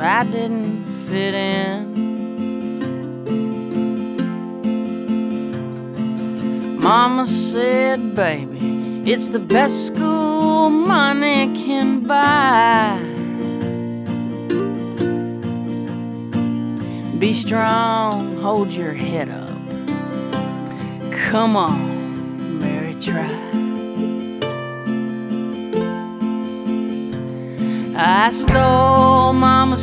I didn't fit in. Mama said, baby, it's the best school money can buy. Be strong, hold your head up. Come on, Mary, try. I stole Mama's